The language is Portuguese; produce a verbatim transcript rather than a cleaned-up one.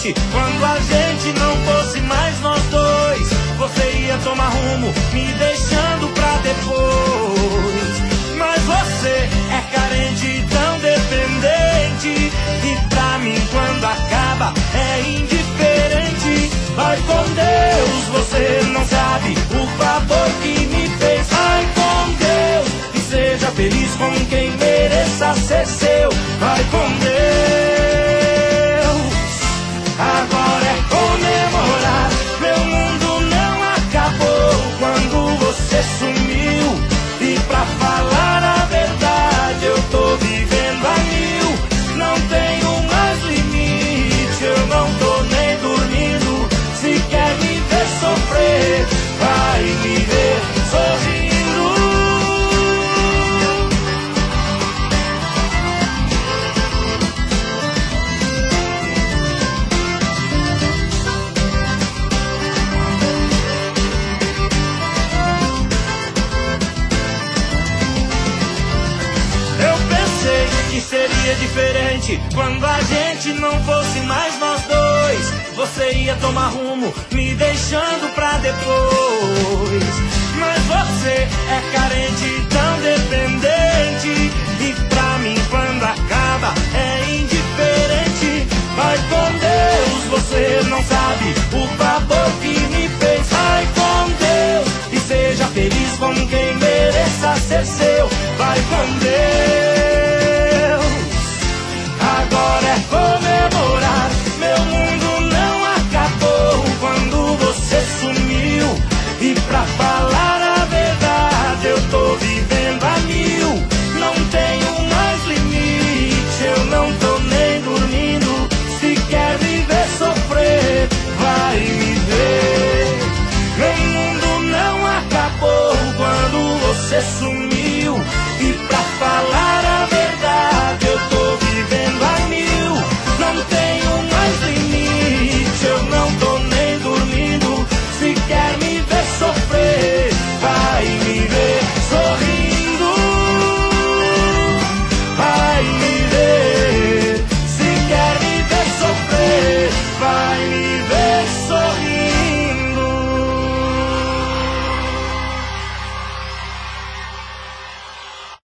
diferente. Quando a gente não fosse mais nós dois, você ia tomar rumo, me deixando pra depois. Mas você é carente, tão dependente, e pra mim quando acaba é indiferente. Vai com Deus, você não sabe o favor que me fez. Vai com Deus e seja feliz com quem mereça ser seu. Vai com Deus, agora é comemorar. Meu mundo não acabou quando você sumiu. E pra falar a verdade, eu tô vivendo a mil. Não tenho mais limite, eu não tô nem dormindo. Se quer me ver sofrer, vai me ver sorrindo. Que seria diferente quando a gente não fosse mais nós dois. Você ia tomar rumo, me deixando pra depois. Mas você é carente, tão dependente, e pra mim quando acaba é indiferente. Vai com Deus, você não sabe o favor que me fez. Vai com Deus e seja feliz com quem mereça ser seu. Vai com Deus.